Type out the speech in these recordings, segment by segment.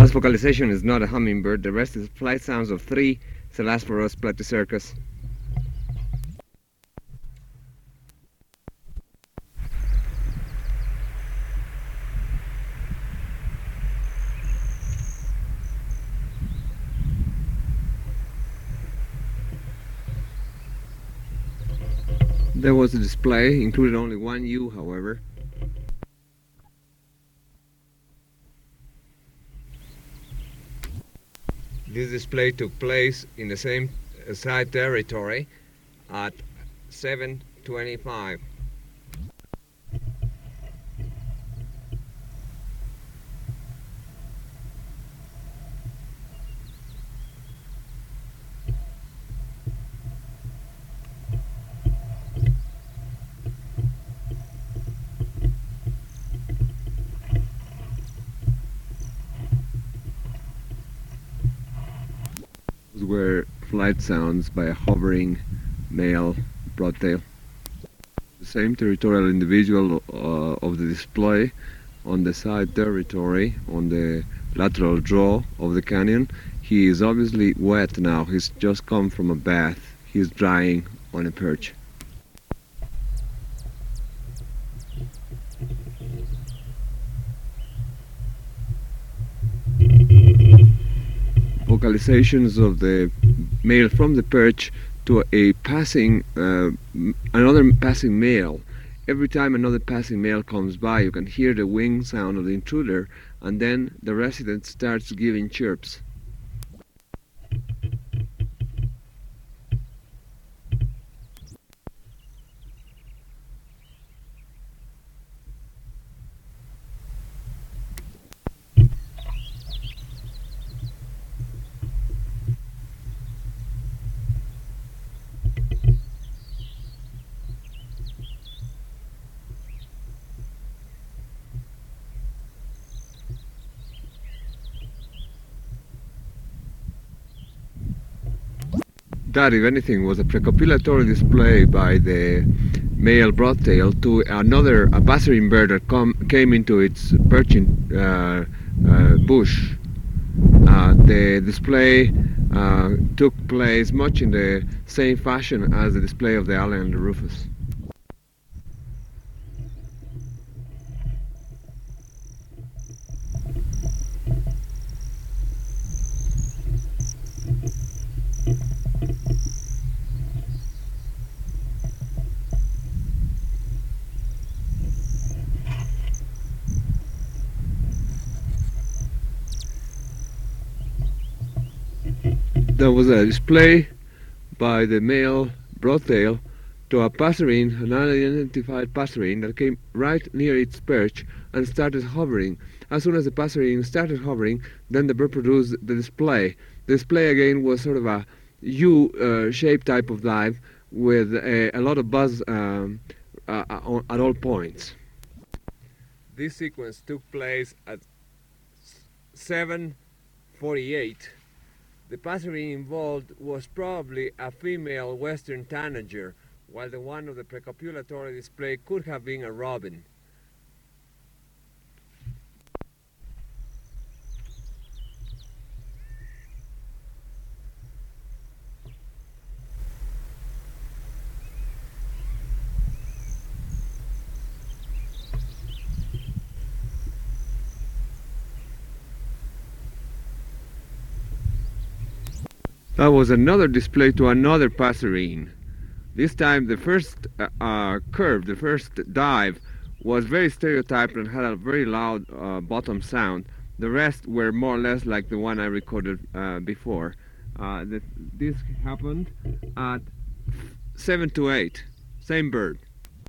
last vocalization is not a hummingbird. The rest is flight sounds of 3 Selasphorus platycercus. There was a display, included only one U, however. This display took place in the same side territory at 7:25. Were flight sounds by a hovering male broadtail. The same territorial individual of the display on the side territory, on the lateral jaw of the canyon. He is obviously wet now. He's just come from a bath. He's drying on a perch. Vocalizations of the male from the perch to a passing, another passing male. Every time another passing male comes by, you can hear the wing sound of the intruder, and then the resident starts giving chirps. That, if anything, was a precopulatory display by the male broadtail to a passerine bird that came into its perching bush. The display took place much in the same fashion as the display of the Allen and the Rufus. There was a display by the male broadtail to a passerine, an unidentified passerine that came right near its perch and started hovering. As soon as the passerine started hovering, then the bird produced the display. The display again was sort of a U-shaped type of dive with a lot of buzz at all points. This sequence took place at 7:48. The passerine involved was probably a female western tanager, while the one of the precopulatory display could have been a robin. That was another display to another passerine. This time the first curve, the first dive, was very stereotyped and had a very loud bottom sound. The rest were more or less like the one I recorded before. This happened at 7:08, same bird.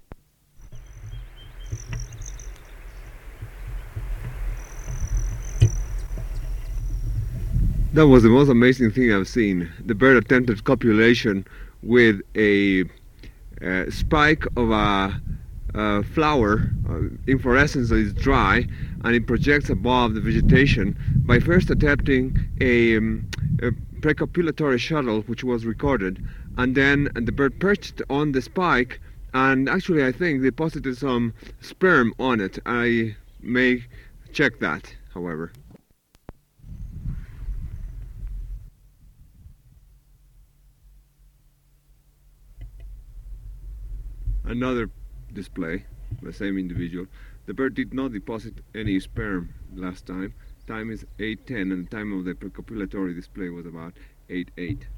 That was the most amazing thing I've seen. The bird attempted copulation with a spike of a flower. Inflorescence is dry and it projects above the vegetation by first attempting a precopulatory shuttle, which was recorded, and then the bird perched on the spike and actually I think deposited some sperm on it. I may check that, however. Another display, the same individual. The bird did not deposit any sperm last time. Time is 8:10 and the time of the precopulatory display was about 8:08.